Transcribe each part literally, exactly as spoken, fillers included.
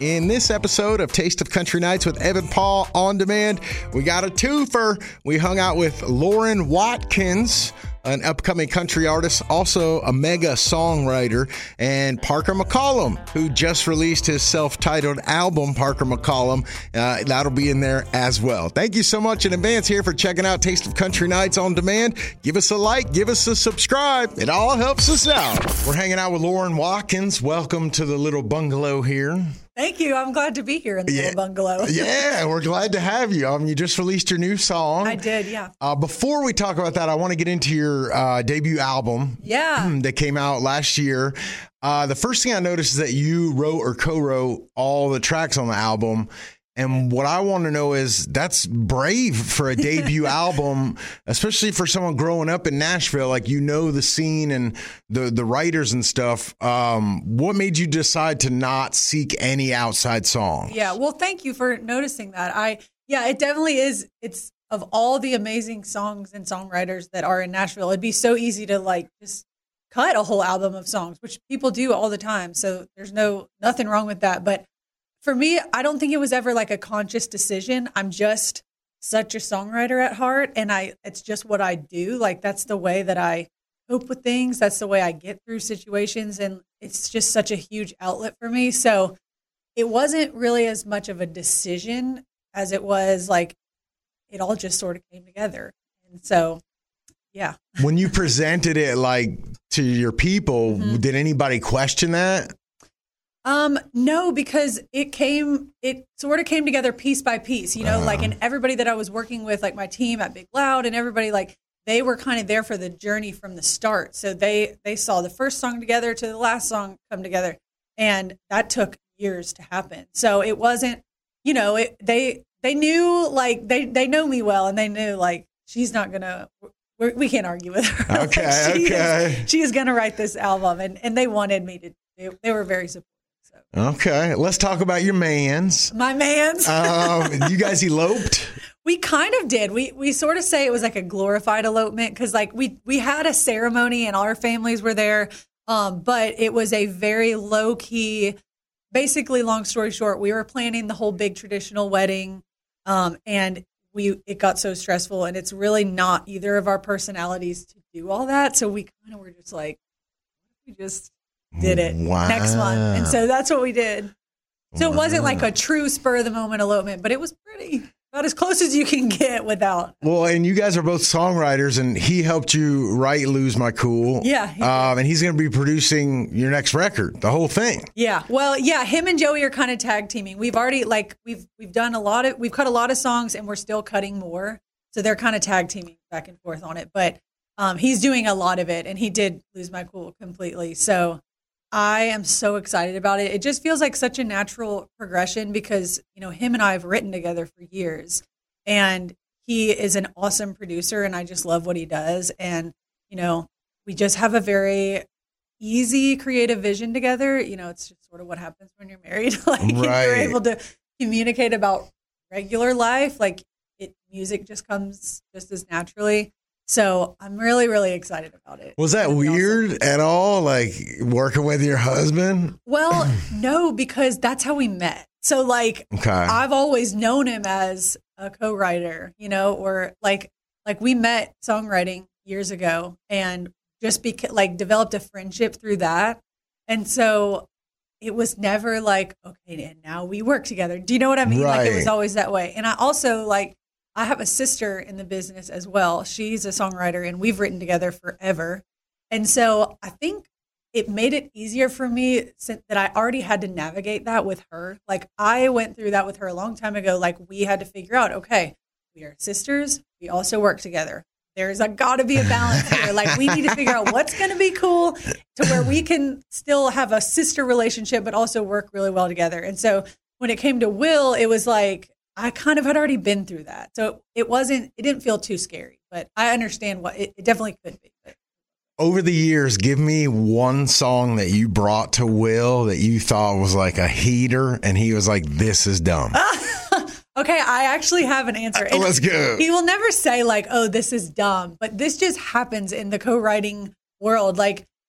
In this episode of Taste of Country Nights with Evan Paul on demand, we got a twofer. We hung out with Lauren Watkins, an upcoming country artist, also a mega songwriter, and Parker McCollum, who just released his self-titled album, Parker McCollum. Uh, that'll be in there as well. Thank you so much in advance here for checking out Taste of Country Nights on demand. Give us a like, give us a subscribe. It all helps us out. We're hanging out with Lauren Watkins. Welcome to the little bungalow here. Thank you. I'm glad to be here in the yeah. little bungalow. Yeah, we're glad to have you. Um, you just released your new song. I did, yeah. Uh, before we talk about that, I want to get into your uh, debut album. Yeah. That came out last year. Uh, the first thing I noticed is that you wrote or co-wrote all the tracks on the album. And what I want to know is that's brave for a debut album, especially for someone growing up in Nashville. Like, you know, the scene and the, the writers and stuff. Um, what made you decide to not seek any outside songs? Yeah. Well, thank you for noticing that. I, yeah, it definitely is. It's of all the amazing songs and songwriters that are in Nashville, it'd be so easy to like just cut a whole album of songs, which people do all the time. So there's no, nothing wrong with that. But for me, I don't think it was ever like a conscious decision. I'm just such a songwriter at heart, and I it's just what I do. Like, that's the way that I cope with things. That's the way I get through situations, and it's just such a huge outlet for me. So it wasn't really as much of a decision as it was like it all just sort of came together. And so, yeah. When you presented it like to your people, mm-hmm. did anybody question that? Um, no, because it came, it sort of came together piece by piece, you know, uh, like, and everybody that I was working with, like my team at Big Loud and everybody, like, they were kind of there for the journey from the start. So they, they saw the first song together to the last song come together, and that took years to happen. So it wasn't, you know, it, they, they knew, like, they, they know me well, and they knew, like, she's not gonna, we're, we can't argue with her. Okay. Like, she okay. Is, she is going to write this album, and, and they wanted me to, they, they were very supportive. Okay, let's talk about your mans. My mans. um, you guys eloped? We kind of did. We we sort of say it was like a glorified elopement because like we we had a ceremony and all our families were there, um, but it was a very low key. Basically, long story short, we were planning the whole big traditional wedding, um, and we it got so stressful, and it's really not either of our personalities to do all that. So we kind of were just like, we just. did it wow. next month. And so that's what we did. So wow. It wasn't like a true spur of the moment elopement, but it was pretty about as close as you can get without. Well, and you guys are both songwriters, and he helped you write Lose My Cool. Yeah. He um, and he's going to be producing your next record, the whole thing. Yeah. Well, yeah, him and Joey are kind of tag teaming. We've already like, we've, we've done a lot of, we've cut a lot of songs, and we're still cutting more. So they're kind of tag teaming back and forth on it, but um, he's doing a lot of it, and he did Lose My Cool completely. So I am so excited about it. It just feels like such a natural progression because, you know, him and I have written together for years, and he is an awesome producer, and I just love what he does. And, you know, we just have a very easy creative vision together. You know, it's just sort of what happens when you're married. Like, right. You're able to communicate about regular life. Like, it, music just comes just as naturally. So I'm really, really excited about it. Was that weird awesome. At all, like working with your husband? Well, no, because that's how we met. So like, okay. I've always known him as a co-writer, you know, or like, like we met songwriting years ago and just beca- like developed a friendship through that. And so it was never like, okay, and now we work together. Do you know what I mean? Right. Like, it was always that way. And I also like, I have a sister in the business as well. She's a songwriter, and we've written together forever. And so I think it made it easier for me since that I already had to navigate that with her. Like, I went through that with her a long time ago. Like, we had to figure out, okay, we are sisters. We also work together. There's a got to be a balance here. Like, we need to figure out what's going to be cool to where we can still have a sister relationship, but also work really well together. And so when it came to Will, it was like, I kind of had already been through that. So it wasn't, it didn't feel too scary, but I understand what it, it definitely could be. But. Over the years, give me one song that you brought to Will that you thought was like a heater, and he was like, this is dumb. Okay, I actually have an answer. And let's go. He will never say like, oh, this is dumb, but this just happens in the co-writing world. Like,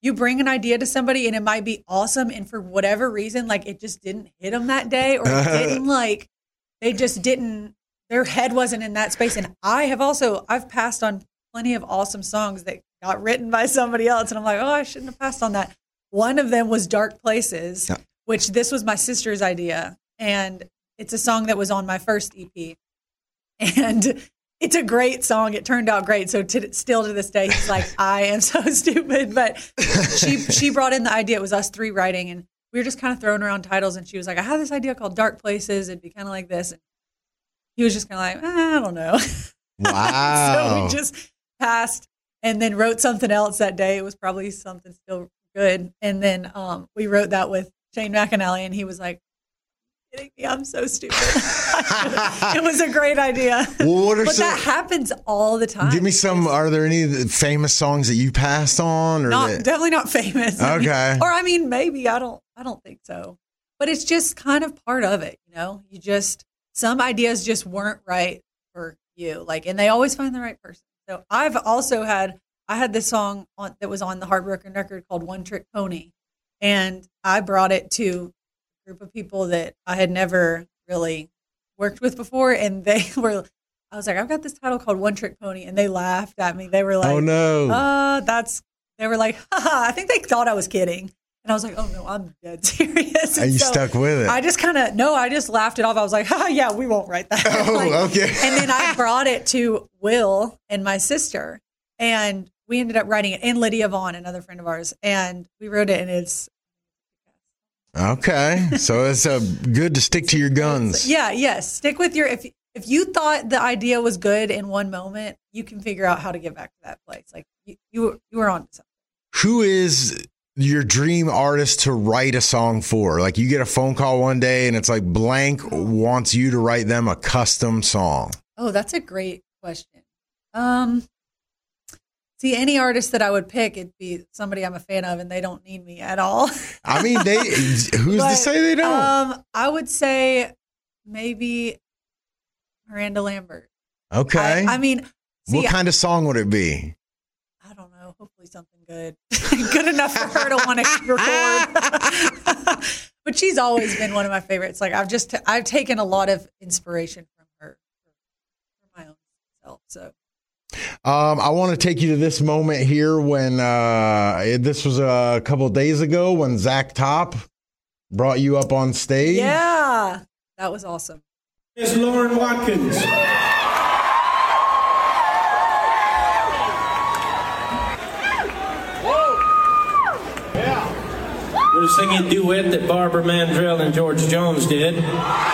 you bring an idea to somebody and it might be awesome. And for whatever reason, like it just didn't hit them that day, or it didn't like, they just didn't, their head wasn't in that space. And I have also, I've passed on plenty of awesome songs that got written by somebody else. And I'm like, oh, I shouldn't have passed on that. One of them was Dark Places, yeah. which this was my sister's idea. And it's a song that was on my first E P. And it's a great song. It turned out great. So to, still to this day, he's like, I am so stupid. But she she brought in the idea. It was us three writing, and we were just kind of throwing around titles. And she was like, I have this idea called Dark Places. It'd be kind of like this. And he was just kind of like, eh, I don't know. Wow. So we just passed and then wrote something else that day. It was probably something still good. And then um, we wrote that with Shane McAnally, and he was like, I'm so stupid. It was a great idea. Well, what are but some, that happens all the time. Give me some. Are there any famous songs that you passed on? Or not, that, definitely not famous. Okay. I mean, or I mean, maybe I don't. I don't think so. But it's just kind of part of it. You know, you just some ideas just weren't right for you. Like, and they always find the right person. So I've also had. I had this song on, that was on the Heartbroken record called One Trick Pony, and I brought it to group of people that I had never really worked with before, and they were I was like, I've got this title called One Trick Pony, and they laughed at me. They were like, oh no, uh that's they were like, haha. I think they thought I was kidding, and I was like, oh no, I'm dead serious. And, and you so stuck with it. I just kind of no I just laughed it off. I was like, haha, yeah, we won't write that. Oh, like, okay. And then I brought it to Will and my sister, and we ended up writing it, and Lydia Vaughn, another friend of ours, and we wrote it, and it's okay, so it's uh, good to stick to your guns. Yeah, yes. Stick with your, if if you thought the idea was good in one moment, you can figure out how to get back to that place. Like you, you, were, you were on to something. Who is your dream artist to write a song for? Like you get a phone call one day and it's like blank wants you to write them a custom song. Oh, that's a great question. Um, See, any artist that I would pick, it'd be somebody I'm a fan of, and they don't need me at all. I mean, they. Who's but, to say they don't? Um, I would say maybe Miranda Lambert. Okay. I, I mean, see, what kind of song would it be? I don't know. Hopefully, something good, good enough for her to want to record. But she's always been one of my favorites. Like I've just, I've taken a lot of inspiration from her for my own self. So. Um, I want to take you to this moment here when uh, this was a couple of days ago when Zach Top brought you up on stage. Yeah, that was awesome. It's Lauren Watkins. Whoa. Yeah. We're singing a duet that Barbara Mandrell and George Jones did.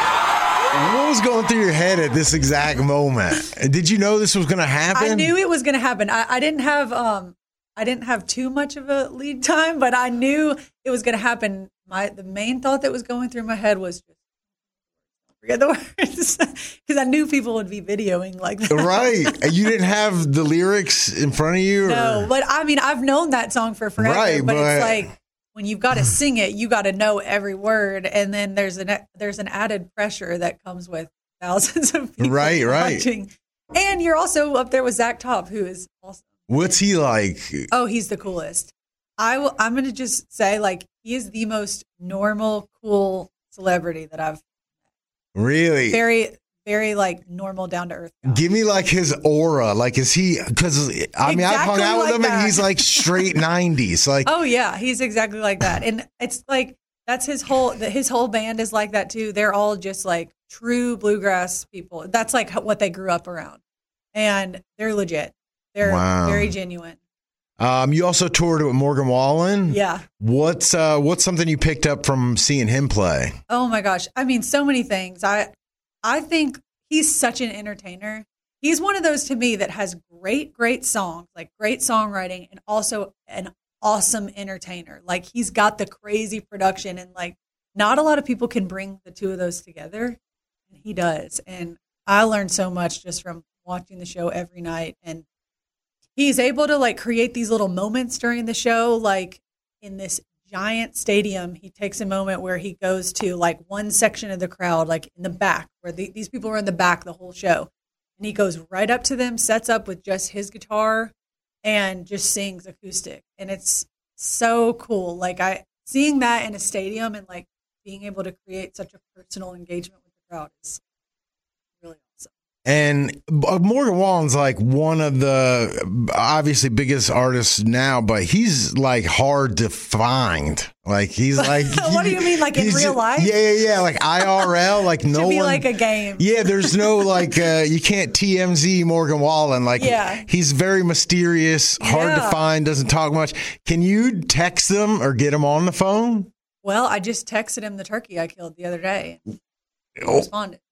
What was going through your head at this exact moment? Did you know this was going to happen? I knew it was going to happen. I, I didn't have um, I didn't have too much of a lead time, but I knew it was going to happen. My the main thought that was going through my head was just forget the words because I knew people would be videoing like that. Right, and you didn't have the lyrics in front of you. Or? No, but I mean I've known that song for forever. Right, but, but it's like. When you've got to sing it, you got to know every word, and then there's an there's an added pressure that comes with thousands of people right, right. watching. And you're also up there with Zach Top, who is awesome. What's he like? Oh, he's the coolest. I will. I'm going to just say, like, he is the most normal, cool celebrity that I've. Really? Very, very like normal, down to earth guy. Give me like his aura. Like, is he? Because I mean, exactly I've hung out with like him, that. and he's like straight nineties. Like, oh yeah, he's exactly like that, and it's like that's his whole. His whole band is like that too. They're all just like true bluegrass people. That's like what they grew up around, and they're legit. They're wow. very genuine. Um, you also toured with Morgan Wallen. Yeah. What's uh, what's something you picked up from seeing him play? Oh my gosh, I mean, so many things. I. I think he's such an entertainer. He's one of those to me that has great, great songs, like great songwriting, and also an awesome entertainer. Like he's got the crazy production, and like not a lot of people can bring the two of those together, and he does. And I learned so much just from watching the show every night. And he's able to like create these little moments during the show, like in this giant stadium, he takes a moment where he goes to like one section of the crowd, like in the back, where the, these people were in the back the whole show. And he goes right up to them, sets up with just his guitar, and just sings acoustic. And it's so cool. Like I seeing that in a stadium and like being able to create such a personal engagement with the crowd is really awesome. And Morgan Wallen's like one of the obviously biggest artists now, but he's like hard to find. Like he's like, what do you mean, like in real life? Yeah, yeah, yeah. Like I R L, like no Should be one. like a game. Yeah, there's no like uh, you can't T M Z Morgan Wallen. Like yeah. he's very mysterious, hard yeah. to find, doesn't talk much. Can you text him or get him on the phone? Well, I just texted him the turkey I killed the other day. He oh. responded.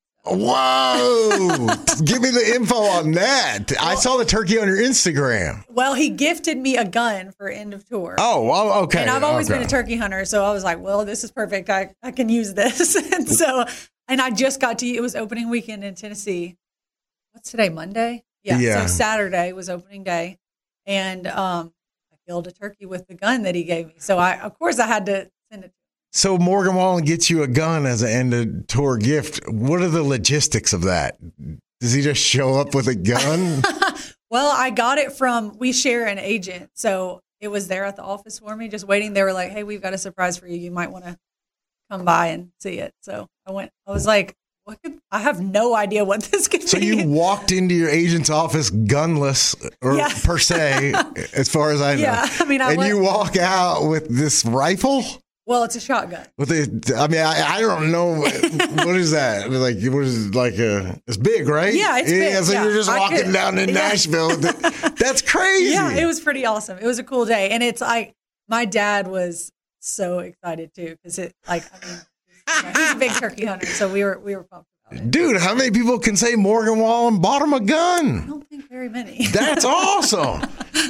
Whoa! Give me the info on that. Well, I saw the turkey on your Instagram. Well, he gifted me a gun for end of tour. Oh, well, okay. And I've always okay. been a turkey hunter, so I was like, well, this is perfect. I, I can use this. and so, and I just got to, it was opening weekend in Tennessee. What's today, Monday? Yeah. yeah. So Saturday was opening day. And um, I killed a turkey with the gun that he gave me. So I, of course, I had to send it to him. So Morgan Wallen gets you a gun as an end of tour gift. What are the logistics of that? Does he just show up with a gun? Well, I got it from, we share an agent. So it was there at the office for me, just waiting. They were like, hey, we've got a surprise for you. You might want to come by and see it. So I went, I was like, what could, I have no idea what this could so be. So you walked into your agent's office gunless, or yeah. per se, as far as I know. Yeah, I mean, I and went, you walk out with this rifle? Well, it's a shotgun. With a, I mean, I, I don't know. What is that? Like, what is it, like a, it's big, right? Yeah, it's big. Yeah, so yeah. you're just I walking could, down in yeah. Nashville. That's crazy. Yeah, it was pretty awesome. It was a cool day. And it's like, my dad was so excited too, because it, like, I mean, you know, he's a big turkey hunter, so we were, we were pumped about it. Dude, how many people can say Morgan Wallen bought him a gun? I don't think very many. That's awesome.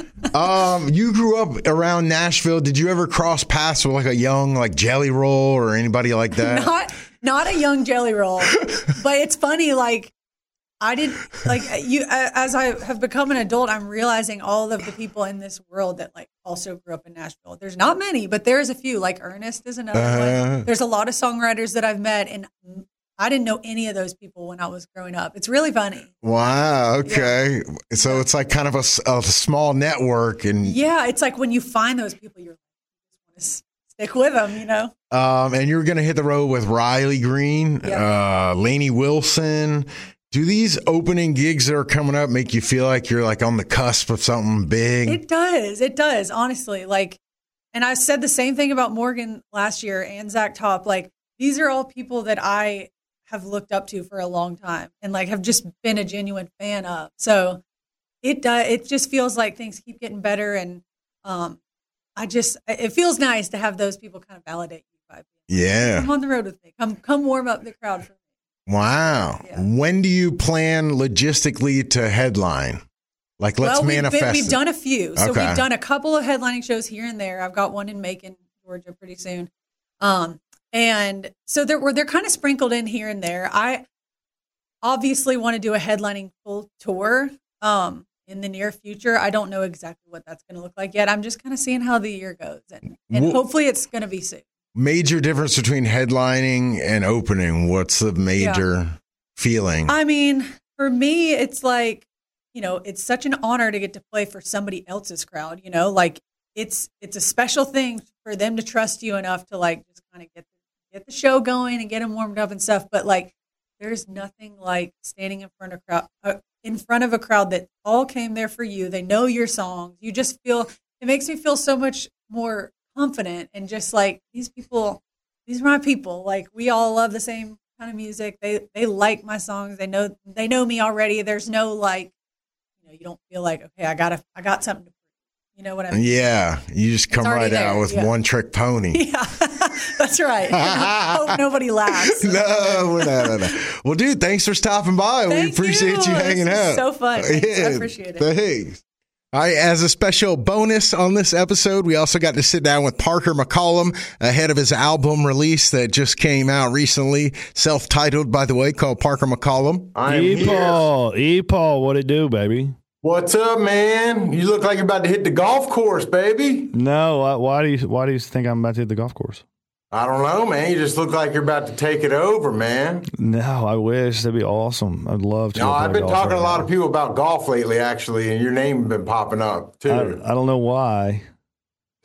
Um, you grew up around Nashville. Did you ever cross paths with like a young like Jelly Roll or anybody like that? Not not a young Jelly Roll, but it's funny. Like I did, like you as I have become an adult, I'm realizing all of the people in this world that like also grew up in Nashville. There's not many, but there's a few. Like Ernest is another uh, one. There's a lot of songwriters that I've met, and I didn't know any of those people when I was growing up. It's really funny. Wow. Okay. Yeah. So yeah. it's like kind of a, a small network, and yeah, it's like when you find those people, you're like, you just want to stick with them, you know. Um, and you're going to hit the road with Riley Green, yep. uh, Lainey Wilson. Do these opening gigs that are coming up make you feel like you're like on the cusp of something big? It does. It does. Honestly, like, and I said the same thing about Morgan last year and Zach Top. Like, these are all people that I have looked up to for a long time and like have just been a genuine fan of. So it does, it just feels like things keep getting better. And um, I just, it feels nice to have those people kind of validate you by being, yeah. come on the road with me. Come, come warm up the crowd for me. Wow. Yeah. When do you plan logistically to headline? Like, let's well, we've manifest been, We've it. done a few. So okay. we've done a couple of headlining shows here and there. I've got one in Macon, Georgia pretty soon. Um, And so they're, they're kind of sprinkled in here and there. I obviously want to do a headlining full tour um, in the near future. I don't know exactly what that's going to look like yet. I'm just kind of seeing how the year goes. And, and well, hopefully it's going to be soon. Major difference between headlining and opening. What's the major yeah. feeling? I mean, for me, it's like, you know, it's such an honor to get to play for somebody else's crowd, you know, like it's it's a special thing for them to trust you enough to like just kind of get the get the show going and get them warmed up and stuff. But like, there's nothing like standing in front of crowd, uh, in front of a crowd that all came there for you. They know your songs. You just feel, it makes me feel so much more confident and just like these people, these are my people. Like we all love the same kind of music. They, they like my songs. They know, they know me already. There's no like, you know, you don't feel like, okay, I gotta, I got something to You know what I mean? Yeah, you just come right there. out with yeah. one trick pony. Yeah, that's right. Hope nobody laughs. No, no, no, no. Well, dude, thanks for stopping by. Thank we appreciate you, you hanging this out. So fun. Thanks. Yeah, I appreciate it. Thanks. All right, as a special bonus on this episode, we also got to sit down with Parker McCollum ahead of his album release that just came out recently, self-titled, by the way, called Parker McCollum. E-Paul, E-Paul, what it do, baby? What's up, man? You look like you're about to hit the golf course, baby. No, why, why do you why do you think I'm about to hit the golf course? I don't know, man. You just look like you're about to take it over, man. No, I wish. That'd be awesome. I'd love to. No, I've been talking to a lot now. of people about golf lately, actually, and your name's been popping up, too. I, I don't know why.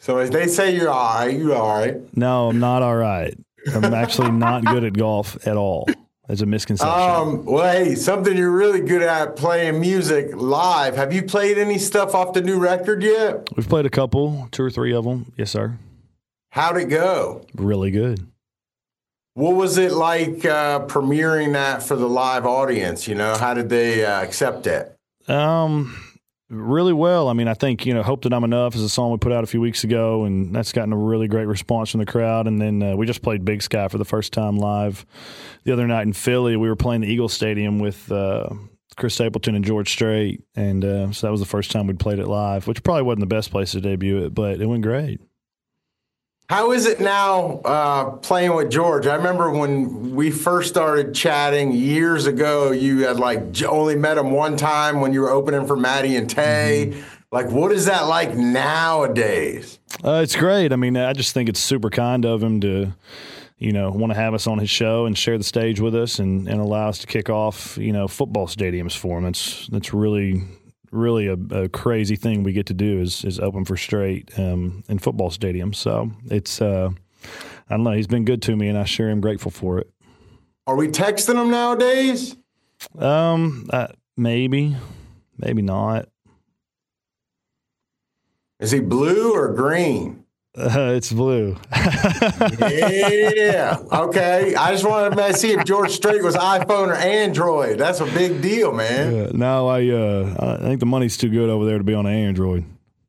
So as they say you're all right, you're all right. No, I'm not all right. I'm actually not good at golf at all. It's a misconception. Um, well, hey, something you're really good at, playing music live. Have you played any stuff off the new record yet? We've played a couple, two or three of them. Yes, sir. How'd it go? Really good. What was it like uh, premiering that for the live audience? You know, how did they uh, accept it? Um, really well. I mean, I think, you know, Hope That I'm Enough is a song we put out a few weeks ago, and that's gotten a really great response from the crowd. And then uh, we just played Big Sky for the first time live the other night in Philly. We were playing the Eagle Stadium with uh, Chris Stapleton and George Strait, and uh, so that was the first time we'd played it live, which probably wasn't the best place to debut it, but it went great. How is it now uh, playing with George? I remember when we first started chatting years ago, you had like only met him one time when you were opening for Maddie and Tay. Mm-hmm. Like, what is that like nowadays? Uh, it's great. I mean, I just think it's super kind of him to, you know, want to have us on his show and share the stage with us and, and allow us to kick off, you know, football stadiums for him. It's, it's really... really a, a crazy thing we get to do is is open for Strait um, in football stadiums. So it's, uh, I don't know, he's been good to me, and I sure am grateful for it. Are we texting him nowadays? Um, uh, maybe, maybe not. Is he blue or green? Uh, it's blue. Yeah. Okay. I just wanted to see if George Strait was iPhone or Android. That's a big deal, man. Yeah, no, I uh, I think the money's too good over there to be on an Android.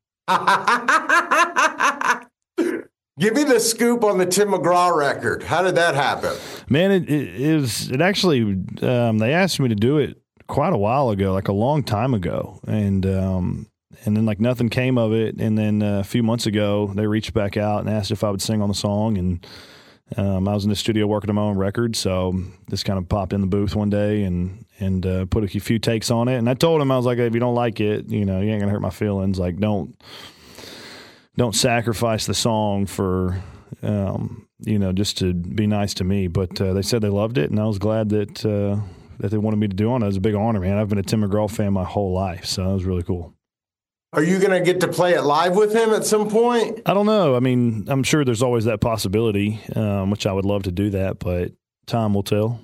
Give me the scoop on the Tim McGraw record. How did that happen? Man, it, it, it was, it actually, um, they asked me to do it quite a while ago, like a long time ago. And, um, And then, like, nothing came of it. And then uh, a few months ago, they reached back out and asked if I would sing on the song. And um, I was in the studio working on my own record, so just kind of popped in the booth one day and and uh, put a few takes on it. And I told him, I was like, hey, if you don't like it, you know, you ain't gonna hurt my feelings. Like, don't don't sacrifice the song for, um, you know, just to be nice to me. But uh, they said they loved it, and I was glad that uh, that they wanted me to do it. It was a big honor, man. I've been a Tim McGraw fan my whole life, so that was really cool. Are you going to get to play it live with him at some point? I don't know. I mean, I'm sure there's always that possibility, um, which I would love to do that, but time will tell.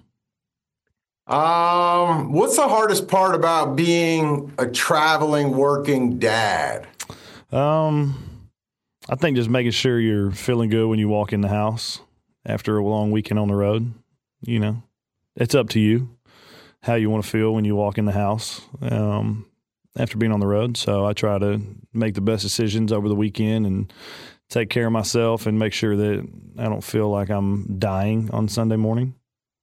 Um, what's the hardest part about being a traveling, working dad? Um, I think just making sure you're feeling good when you walk in the house after a long weekend on the road. You know, it's up to you how you want to feel when you walk in the house. Um, after being on the road. So I try to make the best decisions over the weekend and take care of myself and make sure that I don't feel like I'm dying on Sunday morning.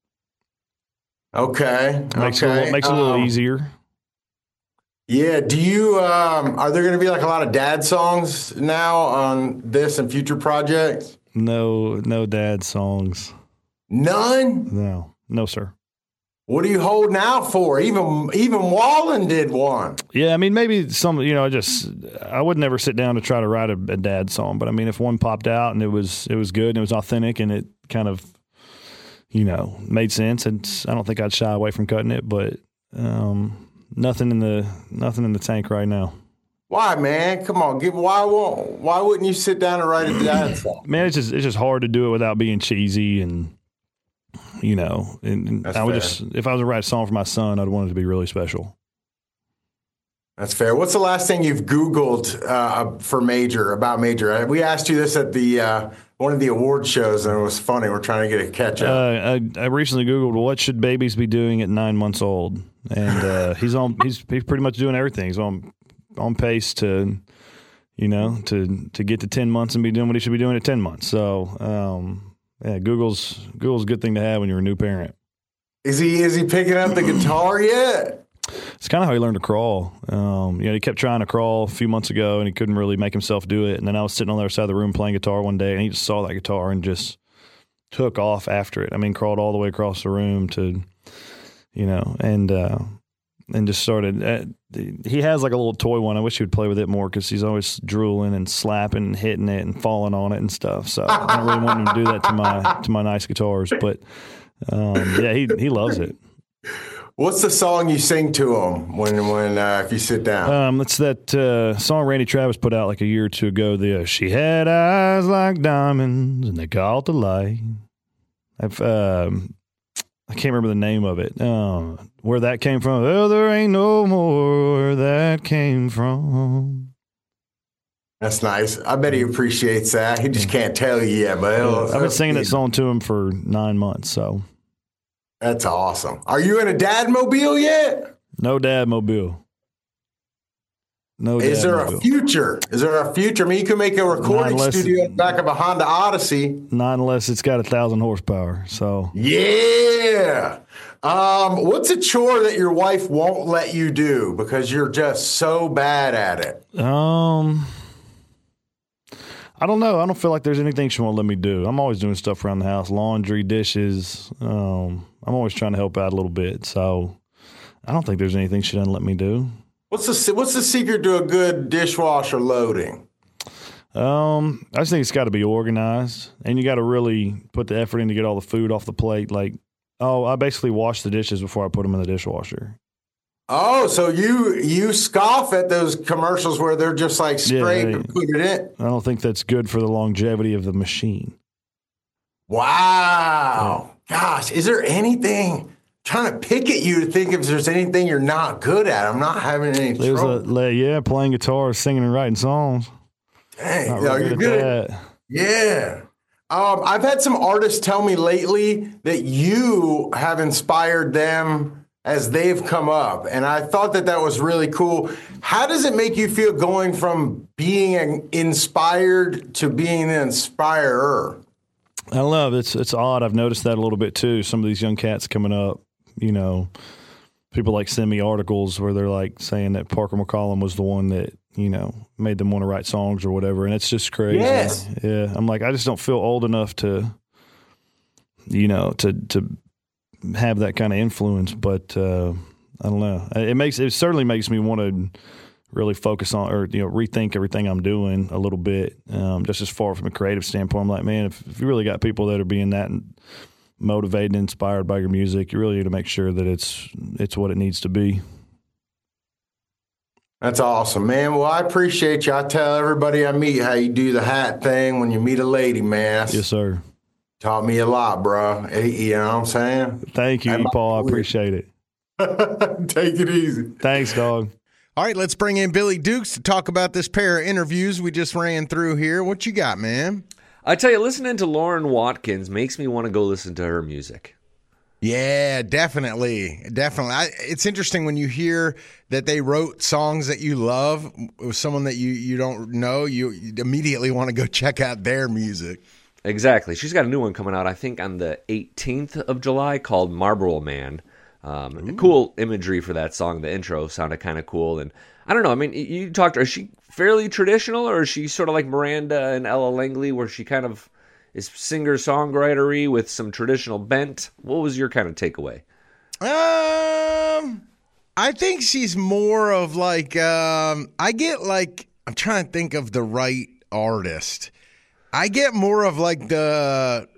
Okay. Makes okay. it a little, makes it a little um, easier. Yeah. Do you, um, are there going to be like a lot of dad songs now on this and future projects? No, no dad songs. None? No, no, sir. What are you holding out for? Even even Wallen did one. Yeah, I mean, maybe some, you know, I just, I would never sit down to try to write a, a dad song, but I mean, if one popped out and it was, it was good and it was authentic and it kind of, you know, made sense, and I don't think I'd shy away from cutting it, but um, nothing in the, nothing in the tank right now. Why, man? Come on, give, why won't, why wouldn't you sit down and write a dad song? Man, it's just, it's just hard to do it without being cheesy and, you know, and, and I would fair. just, if I was to write a song for my son, I'd want it to be really special. That's fair. What's the last thing you've Googled uh, for Major, about Major? We asked you this at the uh, one of the award shows, and it was funny. We're trying to get a catch up. Uh, I, I recently Googled, what should babies be doing at nine months old? And uh, he's on, he's, he's pretty much doing everything. He's on, on pace to, you know, to, to get to ten months and be doing what he should be doing at ten months. So, um, yeah, Google's Google's a good thing to have when you're a new parent. Is he is he picking up the guitar yet? It's kind of how he learned to crawl. Um, you know, he kept trying to crawl a few months ago, and he couldn't really make himself do it. And then I was sitting on the other side of the room playing guitar one day, and he just saw that guitar and just took off after it. I mean, crawled all the way across the room to, you know, and uh, and just started. Uh, he has like a little toy one. I wish he would play with it more because he's always drooling and slapping and hitting it and falling on it and stuff. So I don't really want him to do that to my to my nice guitars. But um, yeah, he he loves it. What's the song you sing to them when when uh, if you sit down? Um, it's that uh, song Randy Travis put out like a year or two ago. The uh, she had eyes like diamonds and they caught the light. I've um, I can't remember the name of it. Uh, where that came from? Oh, there ain't no more where that came from. That's nice. I bet he appreciates that. He just can't tell you yet, but yeah, I've been singing that song to him for nine months. So. That's awesome. Are you in a dad mobile yet? No dad mobile. No. Is there a future? Is there a future? I mean, you can make a recording studio in the back of a Honda Odyssey. Not unless it's got a thousand horsepower. So yeah. Um, what's a chore that your wife won't let you do because you're just so bad at it? Um. I don't know. I don't feel like there's anything she won't let me do. I'm always doing stuff around the house, laundry, dishes. Um, I'm always trying to help out a little bit. So I don't think there's anything she doesn't let me do. What's the What's the secret to a good dishwasher loading? Um, I just think it's got to be organized, and you got to really put the effort in to get all the food off the plate. Like, oh, I basically wash the dishes before I put them in the dishwasher. Oh, so you you scoff at those commercials where they're just like scrape yeah, and put it in? I don't think that's good for the longevity of the machine. Wow. Yeah. Gosh, is there anything I'm trying to pick at you to think if there's anything you're not good at? I'm not having any There's trouble. A, yeah, playing guitar, singing and writing songs. Dang, Not no, really you're good good at at that. Yeah. Um, I've had some artists tell me lately that you have inspired them as they've come up. And I thought that that was really cool. How does it make you feel going from being inspired to being an inspirer? I love it. It's, it's odd. I've noticed that a little bit too. Some of these young cats coming up, you know, people like send me articles where they're like saying that Parker McCollum was the one that, you know, made them want to write songs or whatever. And it's just crazy. Yes. Yeah. I'm like, I just don't feel old enough to, you know, to, to, have that kind of influence, but uh, I don't know. It makes it certainly makes me want to really focus on or you know rethink everything I'm doing a little bit. Um, just as far from a creative standpoint, I'm like, man, if, if you really got people that are being that motivated and inspired by your music, you really need to make sure that it's it's what it needs to be. That's awesome, man. Well, I appreciate you. I tell everybody I meet how you do the hat thing when you meet a lady, man. That's, yes, sir. Taught me a lot, bro. You know what I'm saying? Thank you, Paul. I appreciate it. Take it easy. Thanks, dog. All right, let's bring in Billy Dukes to talk about this pair of interviews we just ran through here. What you got, man? I tell you, listening to Lauren Watkins makes me want to go listen to her music. Yeah, definitely. Definitely. I, it's interesting when you hear that they wrote songs that you love with someone that you, you don't know, you, you immediately want to go check out their music. Exactly. She's got a new one coming out, I think, on the eighteenth of July called Marlboro Man. Um, cool imagery for that song. The intro sounded kind of cool. And I don't know. I mean, you talked to her. Is she fairly traditional, or is she sort of like Miranda and Ella Langley, where she kind of is singer-songwritery with some traditional bent? What was your kind of takeaway? Um, I think she's more of like, um, I get like, I'm trying to think of the right artist. I get more of like the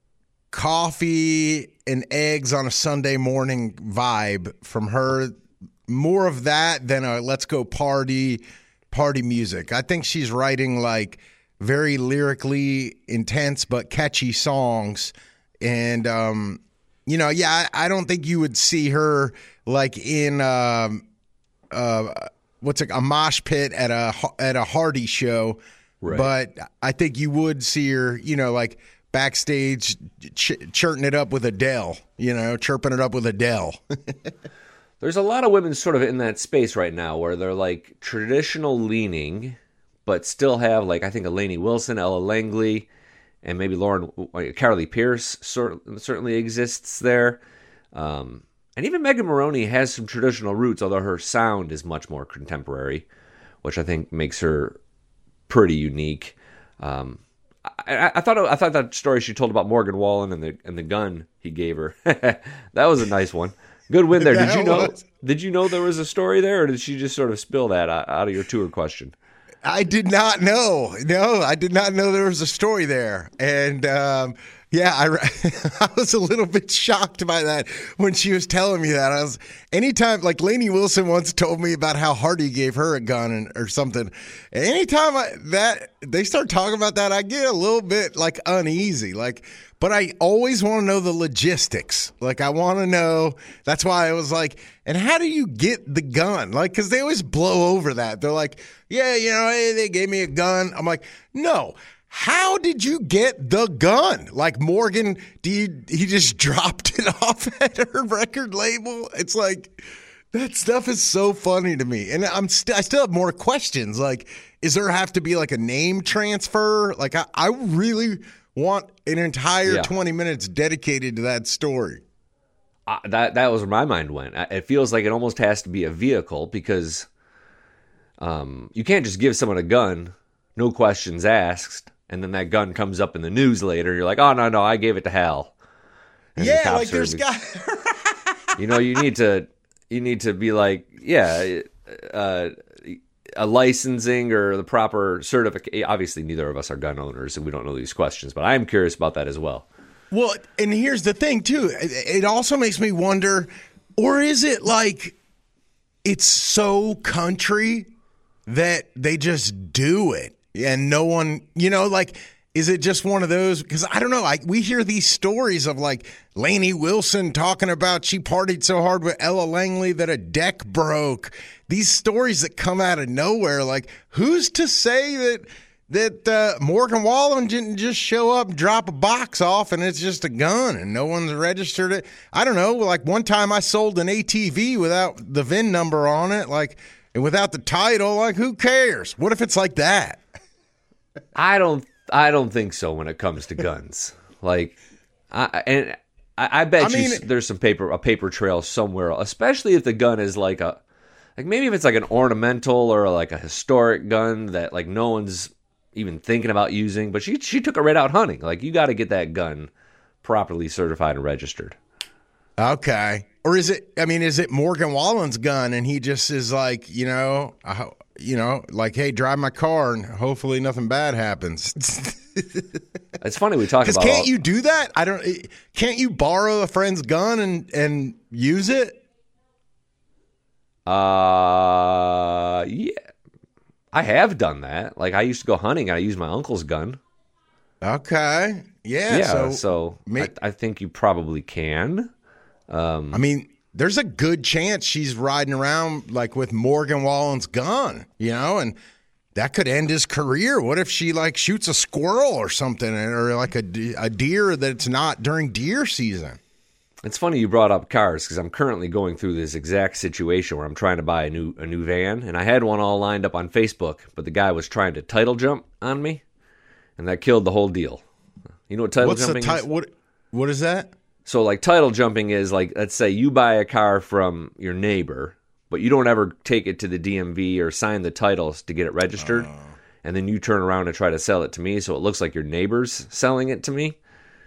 coffee and eggs on a Sunday morning vibe from her. More of that than a let's go party, party music. I think she's writing like very lyrically intense but catchy songs. And, um, you know, yeah, I, I don't think you would see her like in um, uh, what's it, a mosh pit at a at a Hardy show. Right. But I think you would see her, you know, like backstage ch- chirting it up with Adele, you know, chirping it up with Adele. There's a lot of women sort of in that space right now where they're like traditional leaning, but still have like, I think, a Lainey Wilson, Ella Langley, and maybe Lauren, Carly Pierce sort, certainly exists there. Um, and even Megan Moroney has some traditional roots, although her sound is much more contemporary, which I think makes her pretty unique. Um, I, I thought I thought that story she told about Morgan Wallen and the and the gun he gave her that was a nice one. Good win there. Did you know? Did you know there was a story there, or did she just sort of spill that out of your tour question? I did not know. No, I did not know there was a story there. And um, Yeah, I, I was a little bit shocked by that when she was telling me that. I was anytime like Lainey Wilson once told me about how Hardy gave her a gun and, or something. Anytime I, that they start talking about that, I get a little bit like uneasy. Like, but I always want to know the logistics. Like, I want to know. That's why I was like, and how do you get the gun? Like, because they always blow over that. They're like, yeah, you know, hey, they gave me a gun. I'm like, no. How did you get the gun? Like Morgan, do you, he just dropped it off at her record label? It's like, that stuff is so funny to me. And I'm st- I still have more questions. Like, is there have to be like a name transfer? Like, I, I really want an entire yeah. twenty minutes dedicated to that story. Uh, that that was where my mind went. It feels like it almost has to be a vehicle because um, you can't just give someone a gun, no questions asked, and then that gun comes up in the news later. You're like, oh, no, no, I gave it to Hal. And Yeah, the cops like there's are- guys. You know, you need to you need to be like, yeah, uh, a licensing or the proper certificate. Obviously, neither of us are gun owners, and we don't know these questions, but I am curious about that as well. Well, and here's the thing, too. It also makes me wonder, or is it like it's so country that they just do it and no one, you know, like, is it just one of those? Because I don't know. I, we hear these stories of like Lainey Wilson talking about she partied so hard with Ella Langley that a deck broke. These stories that come out of nowhere. Like, who's to say that that uh, Morgan Wallen didn't just show up and drop a box off and it's just a gun and no one's registered it? I don't know. Like one time I sold an A T V without the V I N number on it, like, and without the title. Like, who cares? What if it's like that? I don't. I don't think so when it comes to guns. Like, I, and I, I bet I you mean- s- there's some paper, a paper trail somewhere. Especially if the gun is like a, like maybe if it's like an ornamental or like a historic gun that like no one's even thinking about using. But she she took it right out hunting. Like, you got to get that gun properly certified and registered. Okay. Or is it, I mean, is it Morgan Wallen's gun and he just is like, you know, uh, you know, like, hey, drive my car and hopefully nothing bad happens. It's funny we talk Because about. can't all- you do that? I don't, can't you borrow a friend's gun and, and use it? Uh, yeah, I have done that. Like, I used to go hunting and I used my uncle's gun. Okay. Yeah. Yeah, so, so, may- I, I think you probably can. Um, I mean, there's a good chance she's riding around like with Morgan Wallen's gun, you know, and that could end his career. What if she like shoots a squirrel or something, or like a, de- a deer that's not during deer season? It's funny you brought up cars because I'm currently going through this exact situation where I'm trying to buy a new a new van, and I had one all lined up on Facebook, but the guy was trying to title jump on me, and that killed the whole deal. You know what title What's the jumping ti- is? what? What is that? So, like, title jumping is like, let's say you buy a car from your neighbor, but you don't ever take it to the D M V or sign the titles to get it registered, Oh. and then you turn around and try to sell it to me, so it looks like your neighbor's selling it to me.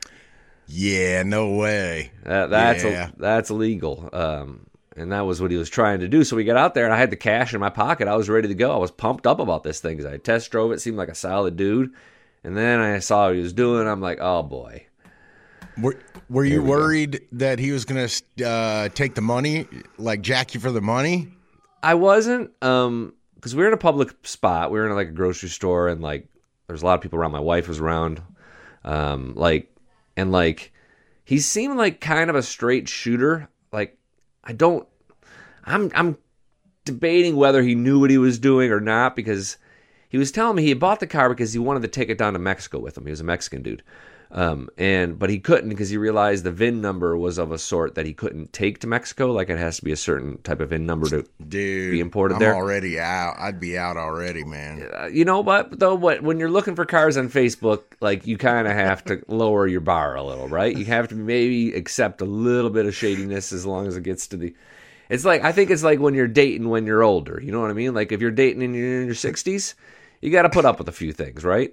Yeah, no way. That, that's Yeah. a, that's illegal, um, and that was what he was trying to do. So we got out there, and I had the cash in my pocket. I was ready to go. I was pumped up about this thing because I test drove it. Seemed like a solid dude, and then I saw what he was doing. I'm like, oh boy. Were, were you we go. worried that he was going to uh, take the money, like jack you for the money? I wasn't, um, because we were in a public spot. We were in like a grocery store, and like there's a lot of people around. My wife was around, um, like, and like he seemed like kind of a straight shooter. Like, I don't, I'm, I'm debating whether he knew what he was doing or not, because he was telling me he had bought the car because he wanted to take it down to Mexico with him. He was a Mexican dude. Um, and but he couldn't because he realized the V I N number was of a sort that he couldn't take to Mexico. Like, it has to be a certain type of V I N number to Dude, be imported I'm there. already out. I'd be out already, man. Uh, you know, but though, what when you're looking for cars on Facebook, like, you kind of have to lower your bar a little, right? You have to maybe accept a little bit of shadiness as long as it gets to the. It's like, I think it's like when you're dating when you're older. You know what I mean? Like, if you're dating and you're in your sixties, you got to put up with a few things, right?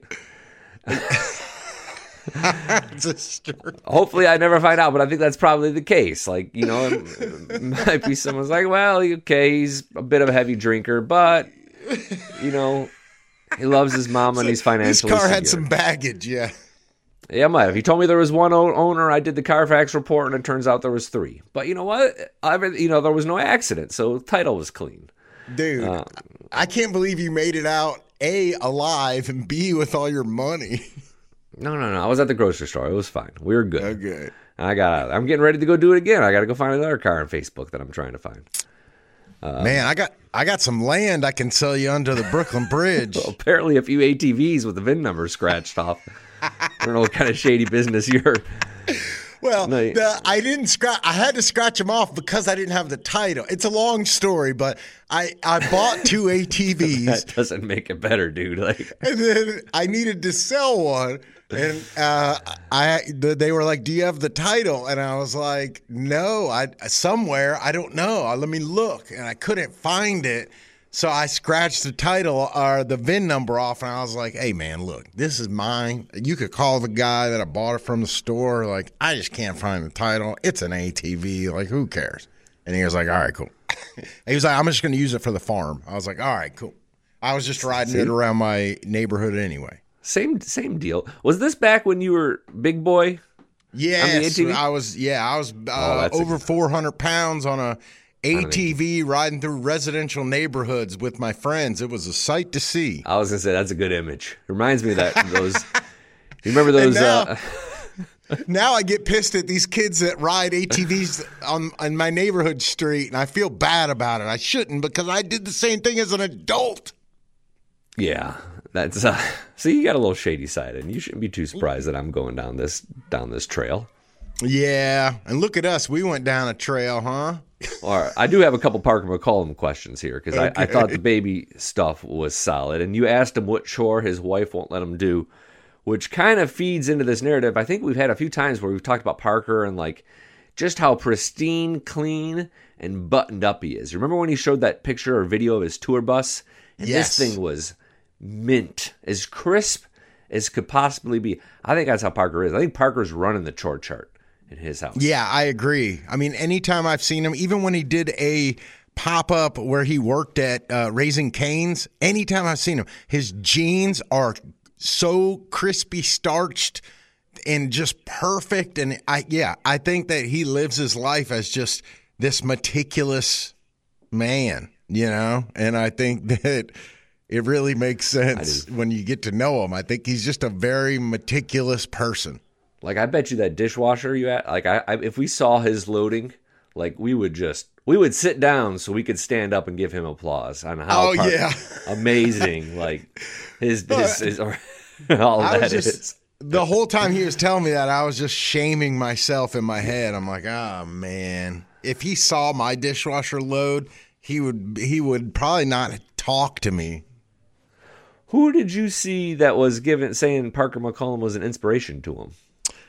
Hopefully I never find out, but I think that's probably the case. Like, you know, it, it might be someone's like, well, okay, he's a bit of a heavy drinker, but, you know, he loves his mom and he's This financially car had secure. some baggage, yeah. Yeah, I might have. He told me there was one o- owner. I did the Carfax report, and it turns out there was three. But you know what? I, you know, there was no accident, so the title was clean. Dude, uh, I can't believe you made it out, A, alive, and B, with all your money. No, no, no. I was at the grocery store. It was fine. We were good. Okay. I got. I'm getting ready to go do it again. I got to go find another car on Facebook that I'm trying to find. Um, Man, I got I got some land I can sell you under the Brooklyn Bridge. Well, apparently, a few A T Vs with the V I N number scratched off. I don't know what kind of shady business you're. Well, no, the, I didn't scratch. I had to scratch them off because I didn't have the title. It's a long story, but I, I bought two A T Vs. That doesn't make it better, dude. Like, and then I needed to sell one, and uh, I they were like, "Do you have the title?" And I was like, "No, I somewhere I don't know. Let me look," and I couldn't find it. So I scratched the title or the V I N number off, and I was like, "Hey, man, look, this is mine. You could call the guy that I bought it from the store. Like, I just can't find the title. It's an A T V. Like, who cares?" And he was like, "All right, cool." He was like, "I'm just going to use it for the farm." I was like, "All right, cool." I was just riding See? it around my neighborhood anyway. Same same deal. Was this back when you were big boy? Yes, I was. Yeah, I was uh, oh, over four hundred pounds on a A T V riding through residential neighborhoods with my friends. It was a sight to see. I was gonna say that's a good image. Reminds me of that those. You remember those? Now, uh, now I get pissed at these kids that ride A T Vs on, on my neighborhood street, and I feel bad about it. I shouldn't because I did the same thing as an adult. Yeah, that's. Uh, so you got a little shady side, and you shouldn't be too surprised that I'm going down this down this trail. Yeah, and look at us. We went down a trail, huh? All right. I do have a couple Parker McCollum questions here because okay. I, I thought the baby stuff was solid. And you asked him what chore his wife won't let him do, which kind of feeds into this narrative. I think we've had a few times where we've talked about Parker and like just how pristine, clean, and buttoned up he is. Remember when he showed that picture or video of his tour bus? And yes. This thing was mint, as crisp as could possibly be. I think that's how Parker is. I think Parker's running the chore chart in his house. Yeah, I agree. I mean, anytime I've seen him, even when he did a pop-up where he worked at uh, Raising Cane's, anytime I've seen him, his jeans are so crispy starched and just perfect. And I, yeah, I think that he lives his life as just this meticulous man, you know? And I think that it really makes sense when you get to know him. I think he's just a very meticulous person. Like, I bet you that dishwasher you had, like, I, I if we saw his loading, like, we would just, we would sit down so we could stand up and give him applause on how oh, yeah. amazing, like, his, his, his or, all I that just, is. The whole time he was telling me that, I was just shaming myself in my head. I'm like, oh, man. If he saw my dishwasher load, he would he would probably not talk to me. Who did you see that was given saying Parker McCollum was an inspiration to him?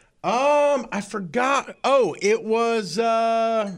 Um, I forgot. Oh, it was uh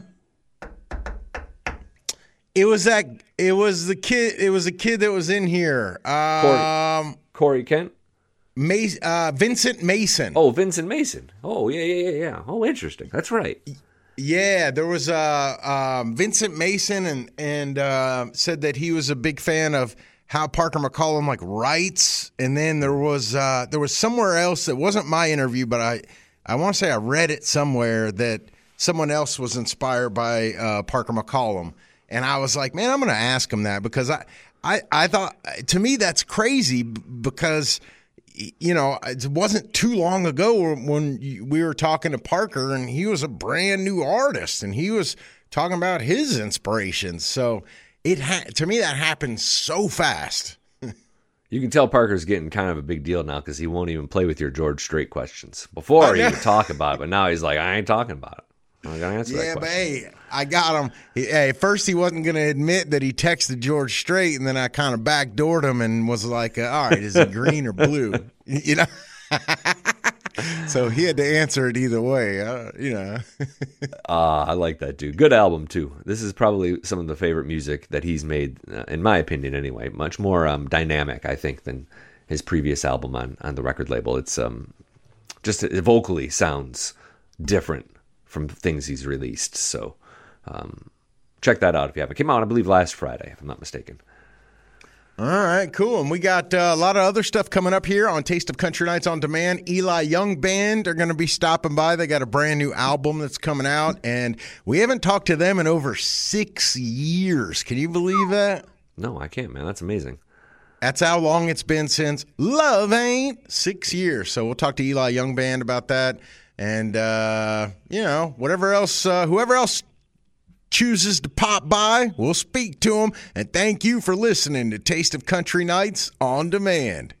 It was that it was the kid it was a kid that was in here. Um Corey, Corey Kent? Mason, uh Vincent Mason. Oh, Vincent Mason. Oh, yeah, yeah, yeah, yeah. Oh, interesting. That's right. Yeah, there was uh um Vincent Mason and and uh said that he was a big fan of how Parker McCollum like writes, and then there was uh, there was somewhere else that wasn't my interview, but I I want to say I read it somewhere that someone else was inspired by uh, Parker McCollum, and I was like, man, I'm going to ask him that because I, I I thought to me that's crazy because you know it wasn't too long ago when we were talking to Parker and he was a brand new artist and he was talking about his inspirations, so. It ha- to me, that happened so fast. You can tell Parker's getting kind of a big deal now because he won't even play with your George Strait questions. Before he would talk about it, but now he's like, I ain't talking about it. I'm going to answer yeah, that question. Yeah, but hey, I got him. He, hey, at first he wasn't going to admit that he texted George Strait, and then I kind of backdoored him and was like, uh, all right, is it green or blue? You know? So he had to answer it either way, uh, you know. Ah, uh, I like that, dude. Good album, too. This is probably some of the favorite music that he's made, uh, in my opinion, anyway. Much more um, dynamic, I think, than his previous album on, on the record label. It's um, just it vocally sounds different from things he's released. So um, check that out if you haven't. It came out, I believe, last Friday, if I'm not mistaken. All right, cool. And we got uh, a lot of other stuff coming up here on Taste of Country Nights on Demand. Eli Young Band are going to be stopping by. They got a brand new album that's coming out, and we haven't talked to them in over six years. Can you believe that? No, I can't, man. That's amazing. That's how long it's been since Love Ain't. Six years. So we'll talk to Eli Young Band about that. And, uh, you know, whatever else, uh, whoever else chooses to pop by, we'll speak to them. And thank you for listening to Taste of Country Nights on Demand.